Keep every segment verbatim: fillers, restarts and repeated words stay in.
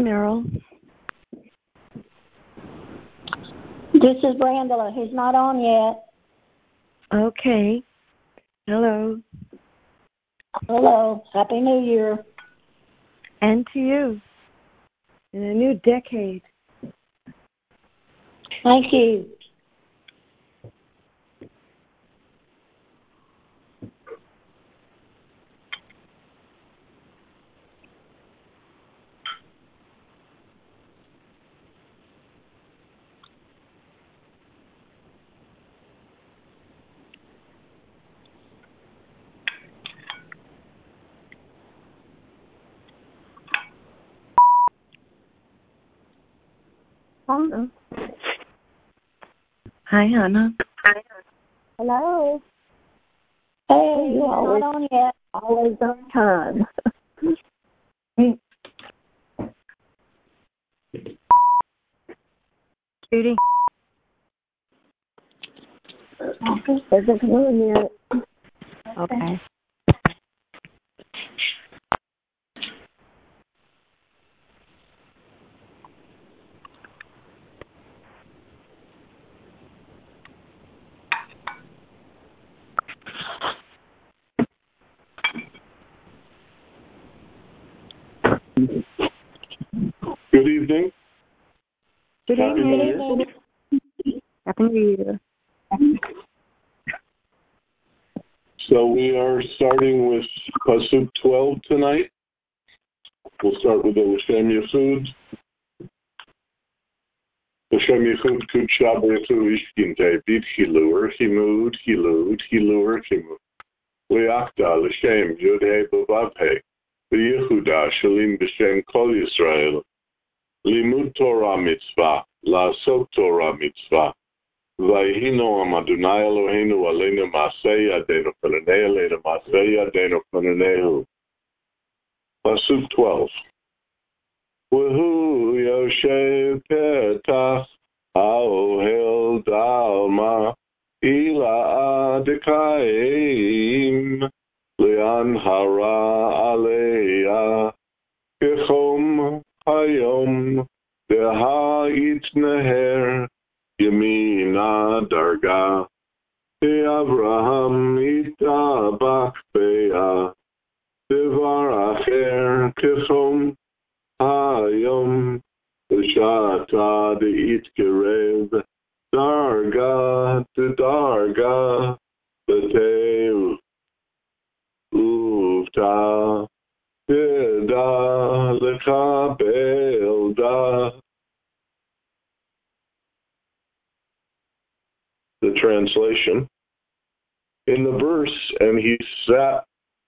Merrill. This is Brandela. He's not on yet. Okay. Hello. Hello. Happy New Year. And to you. In a new decade. Thank you. Hello. Hi, Hannah. Hello. Hey, you're always, not on yet. Always on time. Judy. Isn't coming yet. Okay. Good evening. Good evening. Happy New Year. So we are starting with Pasuk twelve tonight. We'll start with the L'Shem Yechud. L'Shem Yechud Kudsha B'Yechu Ishkinte B'Chilur Chimud Chilud Chilur Chimud Liakta L'Shem Yodhe B'Vavhe B'Yehuda Shalim B'Shem Kol Yisrael Limud Torah Mitzvah La'asok Torah Mitzvah Vayhino Am Adonai Eloheinu Aleinu Masei Yadenu Penanei Aleinu Masei Yadenu Penaneihu. Pasuk twelve. Whu Yoshev Petach Haohel Dalma Ila Adikaim Lian Hara Aleya Kechom Hayom Deha Itneher Yemina Darga Avraham Itabach Beya Devar Acher Kechom Hayom Shata Deit Kerev Darga to Darga Beteu Uvta Teda Lekabel Da. The translation. In the verse, and he sat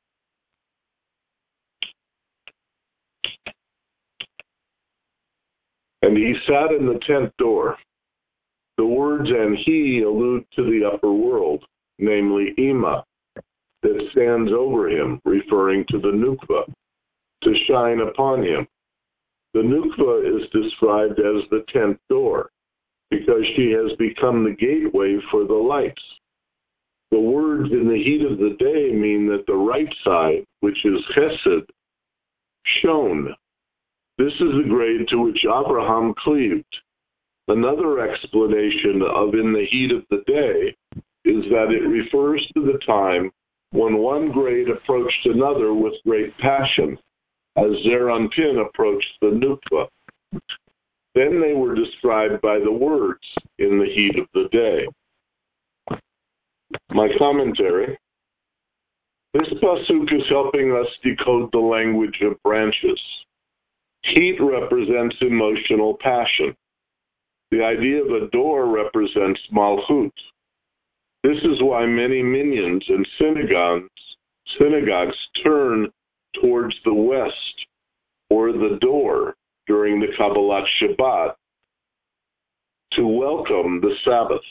and he sat in the tent door. The words and he allude to the upper world, namely Ima, that stands over him, referring to the Nukva, to shine upon him. The Nukva is described as the tent door, because she has become the gateway for the lights. The words in the heat of the day mean that the right side, which is chesed, shone. This is the grade to which Abraham cleaved. Another explanation of in the heat of the day is that it refers to the time when one grade approached another with great passion, as Zeranpin approached the Nukva. Then they were described by the words in the heat of the day. My commentary. This pasuk is helping us decode the language of branches. Heat represents emotional passion. The idea of a door represents malchut. This is why many minions and synagogues, synagogues turn towards the west or the door during the Kabbalat Shabbat to welcome the Sabbath.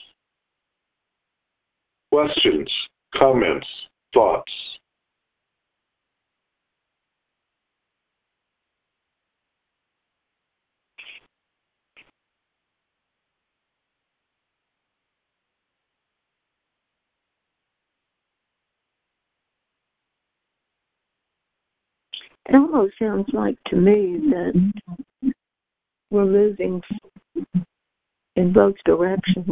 Questions, comments, thoughts? It almost sounds like to me that we're moving in both directions.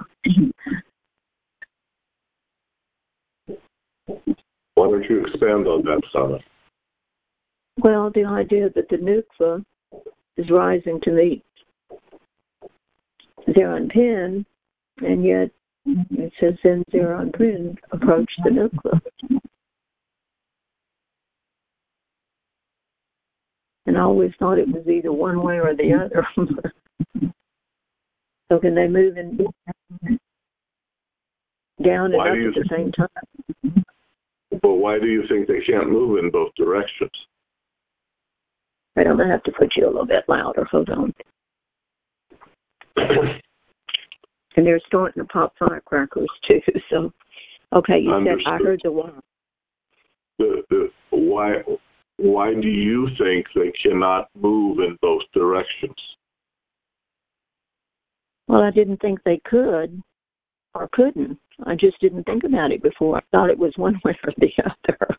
Why don't you expand on that, Sana? Well, the idea that the Nukva is rising to meet Zeranpin, and yet it says then Zeranpin approached the Nukva. And I always thought it was either one way or the other. So can they move in down and Why up do you at the same time? But why do you think they can't move in both directions? I don't have to put you a little bit louder. Hold on. And they're starting to pop firecrackers too. So, okay, you Understood. said I heard the why. The, the, why, why do you think they cannot move in both directions? Well, I didn't think they could or couldn't. I just didn't think about it before. I thought it was one way or the other.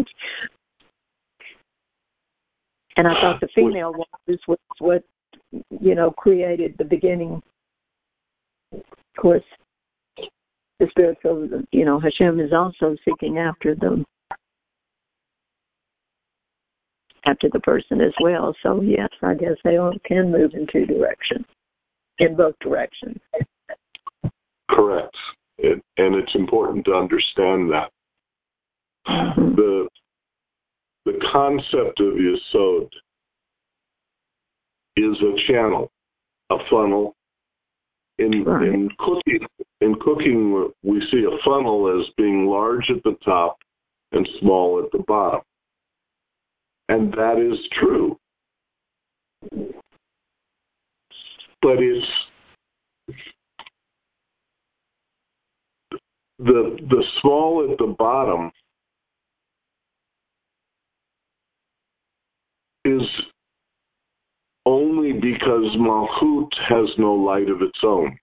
And I thought the female waters was what, you know, created the beginning. Of course, the spiritual, you know, Hashem is also seeking after them, after the person as well. So, yes, I guess they all can move in two directions, in both directions. Correct. It, and it's important to understand that. Mm-hmm. The the concept of Yesod is a channel, a funnel. In right. in cooking, in cooking, we see a funnel as being large at the top and small at the bottom, and that is true. But it's the the small at the bottom is only because Malchut has no light of its own.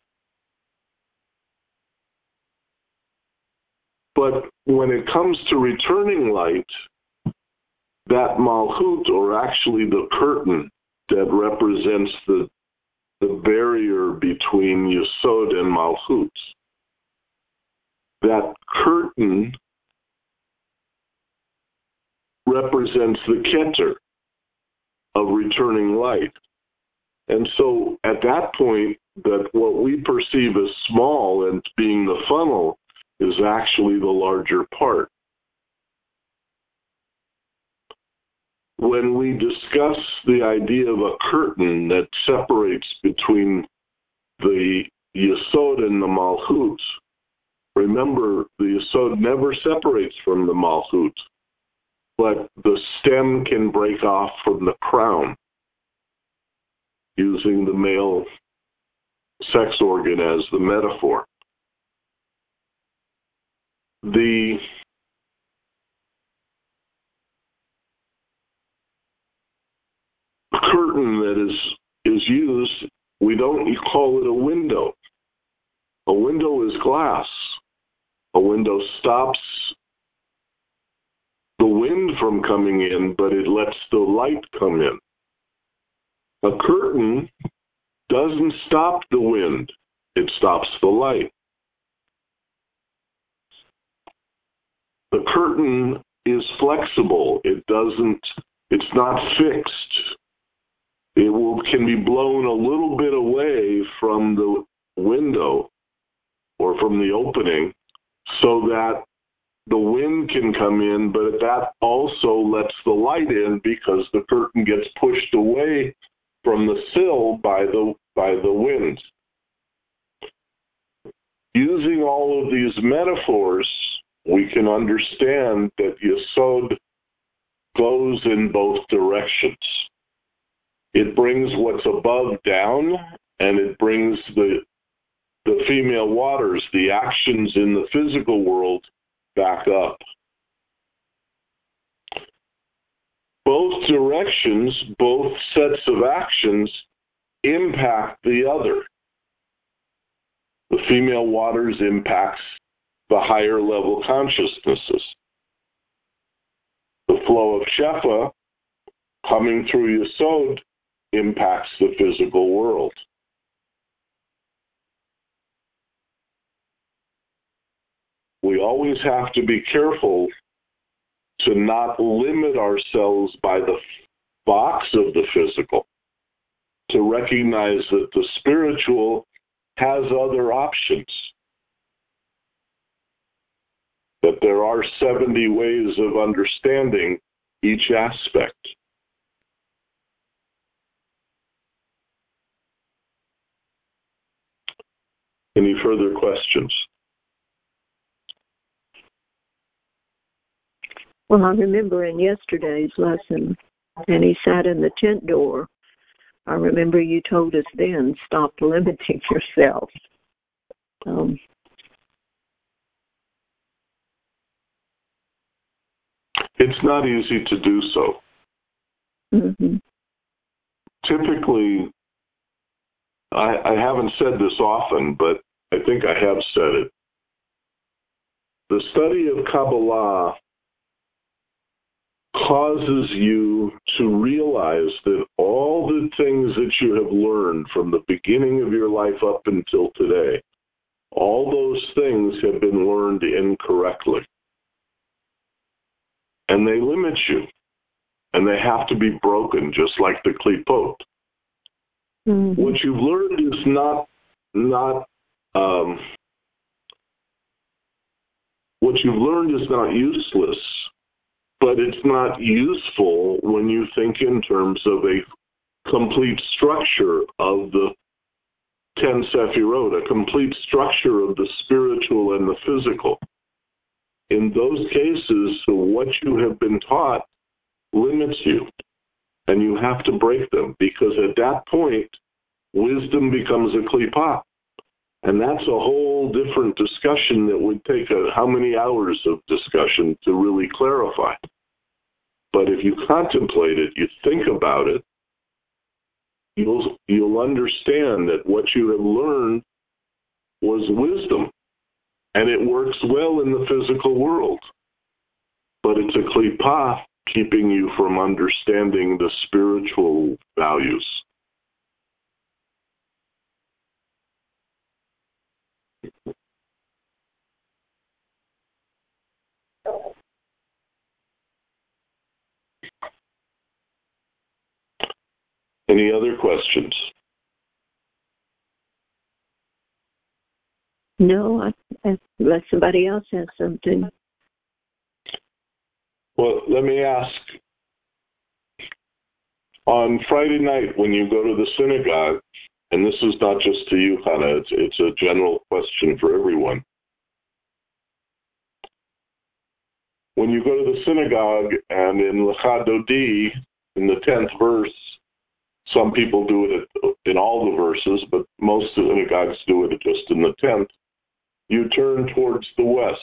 But when it comes to returning light, that Malchut, or actually the curtain that represents the, the barrier between Yesod and Malchut, that curtain represents the Keter of returning light. And so at that point, that what we perceive as small and being the funnel is actually the larger part. When we discuss the idea of a curtain that separates between the Yesod and the Malchut, remember, the Yesod never separates from the Malchut, but the stem can break off from the crown, using the male sex organ as the metaphor. The curtain that is, is used, we don't call it a window. A window is glass. A window stops the wind from coming in, but it lets the light come in. A curtain doesn't stop the wind, it stops the light. The curtain is flexible. It doesn't, it's not fixed. It will, can be blown a little bit away from the window or from the opening so that the wind can come in, but that also lets the light in because the curtain gets pushed away from the sill by the by the wind. Using all of these metaphors, we can understand that Yesod goes in both directions. It brings what's above down, and it brings the the female waters, the actions in the physical world, back up. Both directions, both sets of actions impact the other. The female waters impacts the higher level consciousnesses. The flow of Shefa coming through Yesod impacts the physical world. We always have to be careful to not limit ourselves by the box of the physical, to recognize that the spiritual has other options, that there are seventy ways of understanding each aspect. Any further questions? Well, I remember in yesterday's lesson, and he sat in the tent door. I remember you told us then, stop limiting yourself. Um, it's not easy to do so. mm-hmm. Typically, I, I haven't said this often, but I think I have said it. The study of Kabbalah causes you to realize that all the things that you have learned from the beginning of your life up until today, all those things have been learned incorrectly. And they limit you. And they have to be broken, just like the klipot. Mm-hmm. What you've learned is not, not um, what you've learned is not useless, but it's not useful when you think in terms of a complete structure of the ten Sefirot, a complete structure of the spiritual and the physical. In those cases, what you have been taught limits you, and you have to break them, because at that point, wisdom becomes a klipa. And that's a whole different discussion that would take a, how many hours of discussion to really clarify. But if you contemplate it, you think about it, you'll, you'll understand that what you have learned was wisdom, and it works well in the physical world. But it's a klipa keeping you from understanding the spiritual values. Any other questions? No, I, unless somebody else has something. Well, let me ask. On Friday night, when you go to the synagogue, and this is not just to you, Hannah, it's, it's a general question for everyone. When you go to the synagogue, and in Lecha Dodi, in the tenth verse, some people do it in all the verses, but most synagogues do it just in the tenth. You turn towards the west.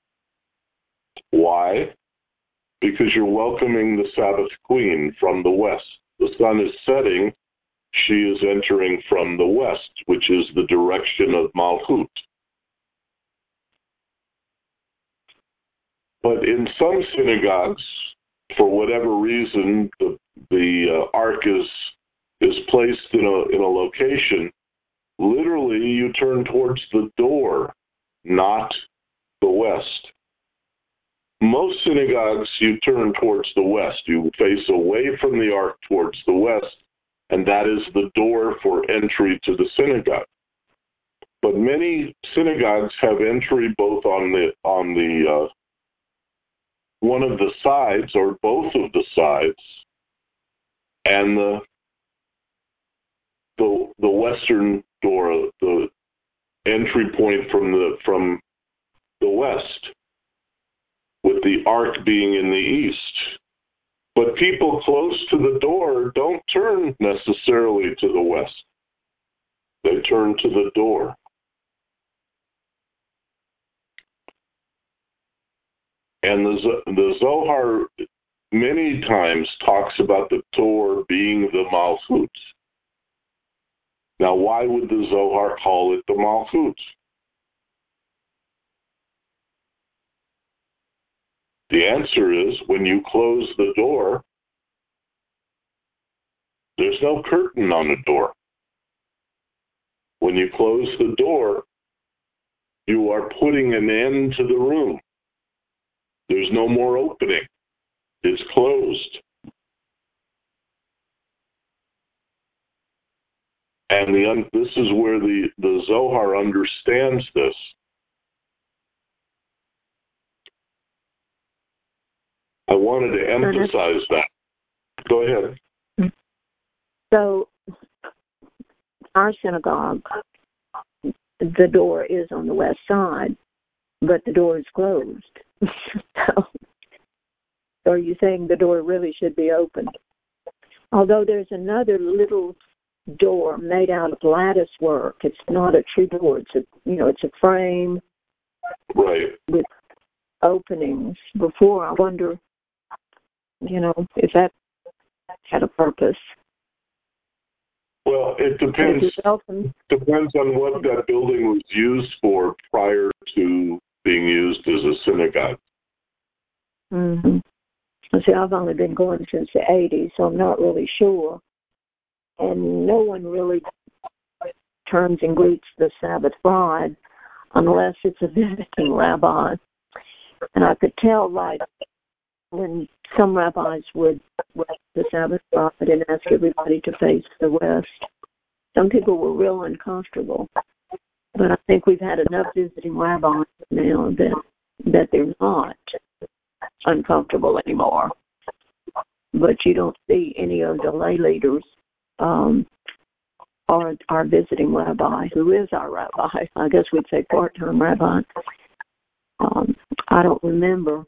Why? Because you're welcoming the Sabbath Queen from the west. The sun is setting, she is entering from the west, which is the direction of Malchut. But in some synagogues, for whatever reason, the, the uh, ark is is placed in a in a location. Literally, you turn towards the door, not the west. Most synagogues, you turn towards the west. You face away from the ark towards the west, and that is the door for entry to the synagogue. But many synagogues have entry both on the on the uh, one of the sides or both of the sides, and the the the western door, the entry point from the from the west, with the ark being in the east. But people close to the door don't turn necessarily to the west. They turn to the door. And the, the Zohar many times talks about the Torah being the Malchut. Now, why would the Zohar call it the Malchut? The answer is, when you close the door, There's no curtain on the door. When you close the door, you are putting an end to the room. There's no more opening. It's closed. And the, this is where the, the Zohar understands this. I wanted to emphasize that. Go ahead. So, our synagogue, the door is on the west side, but the door is closed. so, so, are you saying the door really should be open? Although there's another little door made out of lattice work. It's not a true door. It's a, you know, it's a frame, right, with openings. Before, I wonder, you know, if that had a purpose. Well, it depends. Depends on what that building was used for prior to being used as a synagogue. Mm-hmm. See, I've only been going since the eighties, so I'm not really sure. And no one really turns and greets the Sabbath bride unless it's a visiting rabbi. And I could tell, like, when some rabbis would write the Sabbath bride and ask everybody to face the west, some people were real uncomfortable. But I think we've had enough visiting rabbis now that that they're not uncomfortable anymore. But you don't see any of the lay leaders um, or our visiting rabbi, who is our rabbi. I guess we'd say part-time rabbi. Um, I don't remember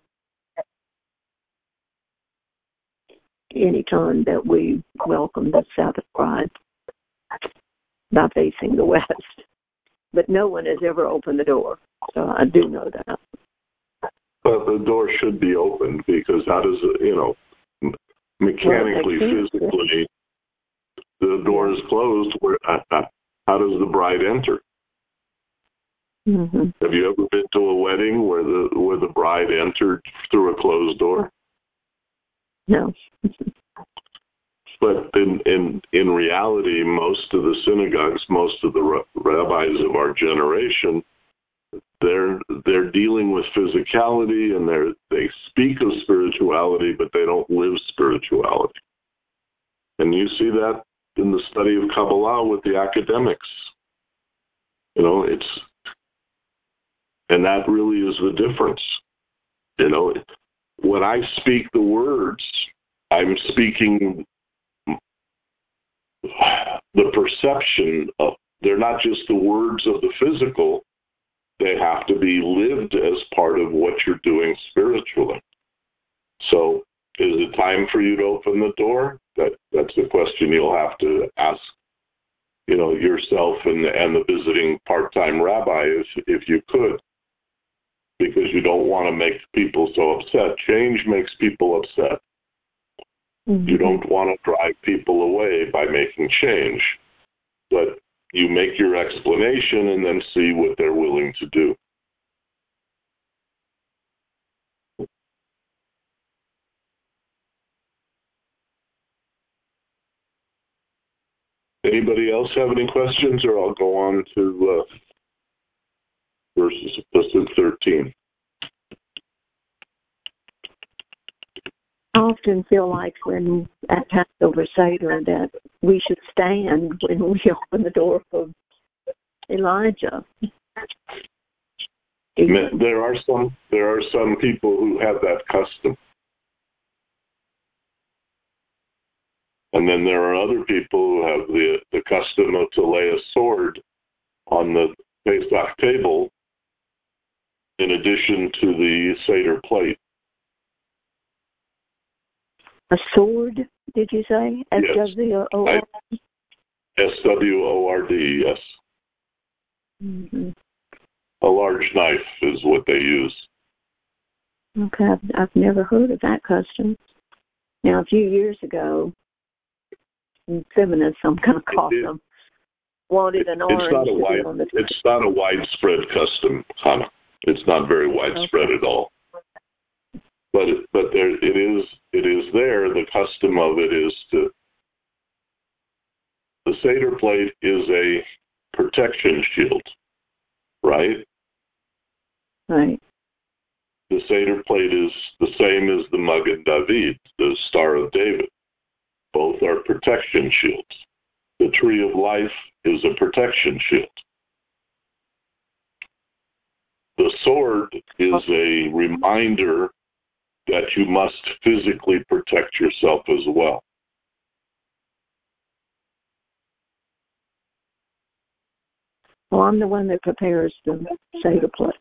any time that we welcomed the Sabbath bride by facing the west. But no one has ever opened the door, so I do know that. But the door should be opened, because how does it, you know, mechanically, well, physically, the door is closed. Where uh, how does the bride enter? Mm-hmm. Have you ever been to a wedding where the where the bride entered through a closed door? No. But in, in in reality, most of the synagogues, most of the rabbis of our generation, they're they're dealing with physicality, and they they speak of spirituality, but they don't live spirituality. And you see that in the study of Kabbalah with the academics. You know, it's and that really is the difference. You know, when I speak the words, I'm speaking the perception of, they're not just the words of the physical, they have to be lived as part of what you're doing spiritually. So, is it time for you to open the door? That that's the question you'll have to ask, you know, yourself and the, and the visiting part-time rabbi, if if you could, because you don't want to make people so upset. Change makes people upset. Mm-hmm. You don't want to drive people away by making change, but you make your explanation and then see what they're willing to do. Anybody else have any questions, or I'll go on to uh, verses of thirteen. I often feel like when at Passover Seder that we should stand when we open the door for Elijah. There are some there are some people who have that custom. And then there are other people who have the, the custom of to lay a sword on the Pesach table in addition to the Seder plate. A sword, did you say? S W O R D? S W O R D, yes. Mm-hmm. A large knife is what they use. Okay, I've, I've never heard of that custom. Now, a few years ago, feminists, I'm going to call it, them, wanted an orange it's not a to wide, be on the It's not a widespread custom, Hannah. It's not very widespread okay. at all. But it, but there it is it is there. The custom of it is to the Seder plate is a protection shield, right? Right. The Seder plate is the same as the Magen David, the Star of David. Both are protection shields. The Tree of Life is a protection shield. The sword is a reminder that you must physically protect yourself as well. Well, I'm the one that prepares the Seder plate.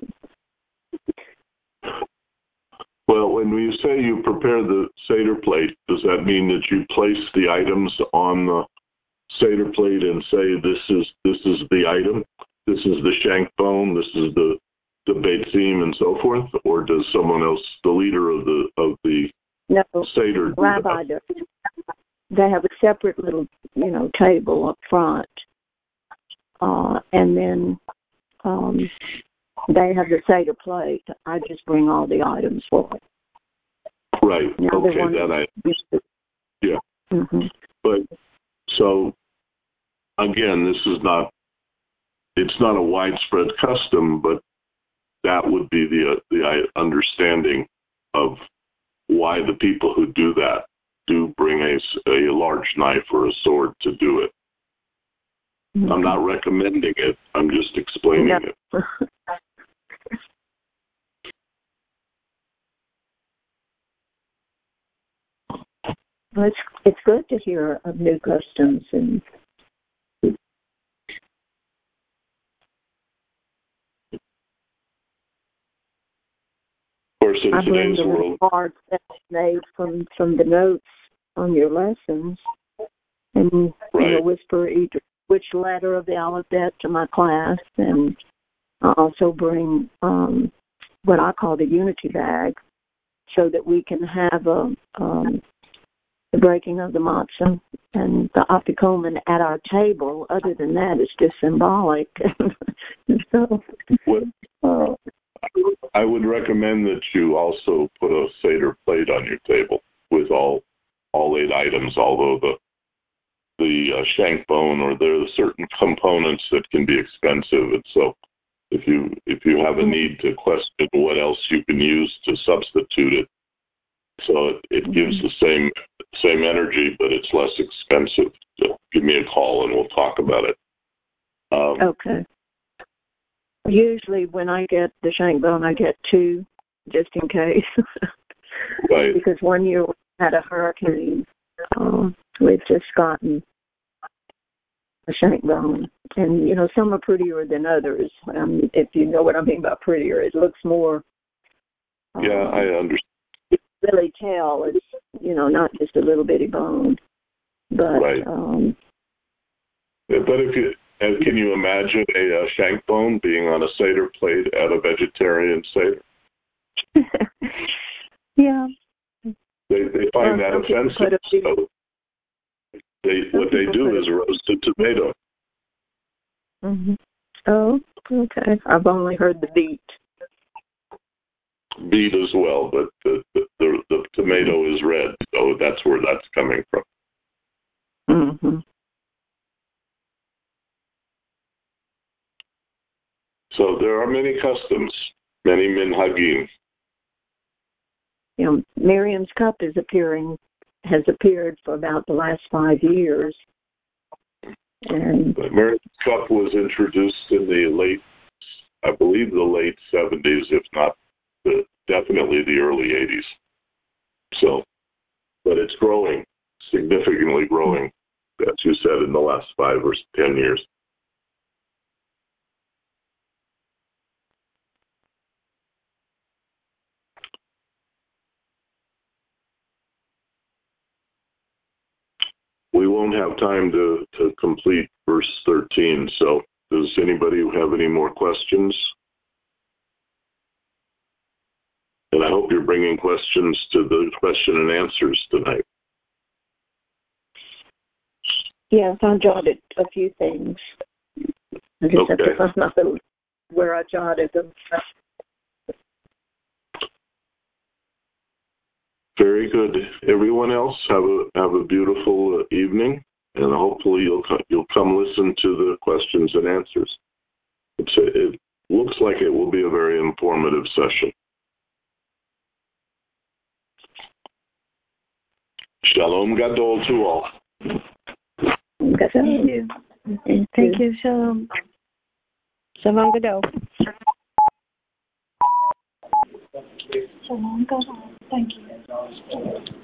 Well, when you say you prepare the Seder plate, does that mean that you place the items on the Seder plate and say, this is this is the item, this is the shank bone, this is the, the beitzim, and so forth? Or does someone else, the leader of the of the no, Seder, do Rabbi does. They have a separate little, you know, table up front. Uh, and then um, they have the Seder plate. I just bring all the items for it. Right. Now okay. That I. Yeah. Mm-hmm. But so again, this is not. It's not a widespread custom, but that would be the uh, the understanding of why the people who do that do bring a a large knife or a sword to do it. Mm-hmm. I'm not recommending it. I'm just explaining no. it. Well, it's it's good to hear of new customs, and of course, in I bring today's the world, cards that made from from the notes on your lessons, and right. you know, whisper each which letter of the alphabet to my class, and I also bring um, what I call the unity bag, so that we can have a um, the breaking of the matzah and the afikomen at our table. Other than that, it's just symbolic. so, what, uh, I would recommend that you also put a Seder plate on your table with all all eight items, although the the uh, shank bone, or there are certain components that can be expensive. And so if you if you have a need to question what else you can use to substitute it, so it, it gives the same same energy, but it's less expensive, so give me a call and we'll talk about it. Um, okay. Usually when I get the shank bone, I get two, just in case. right. Because one year we had a hurricane. Um, we've just gotten a shank bone. And, you know, some are prettier than others. Um, if you know what I mean by prettier, it looks more... Um, yeah, I understand. Really tell it's, you know, not just a little bitty bone. But, right. Um, yeah, but if you... And can you imagine a uh, shank bone being on a Seder plate at a vegetarian Seder? yeah. They they find well, that offensive. So they what they do is roasted tomato. Mm-hmm. Oh, okay. I've only heard the beet. Beet as well, but the the, the, the tomato is red, so that's where that's coming from. Mm-hmm. So there are many customs, many minhagim. You know, Miriam's cup is appearing, has appeared for about the last five years. And but Miriam's cup was introduced in the late, I believe, the late seventies, if not the, definitely the early eighties. So, but it's growing, significantly growing, as you said, in the last five or ten years. We won't have time to, to complete verse thirteen, so does anybody have any more questions? And I hope you're bringing questions to the question and answers tonight. yes, I jotted a few things. I just okay. have to find my little, where I jotted them. Very good. Everyone else, have a have a beautiful uh, evening, and hopefully you'll come listen to the questions and answers. It's a, it looks like it will be a very informative session. Shalom Gadol to all. Thank you. Thank you. Shalom. Shalom Gadol. Shalom, God. Thank you.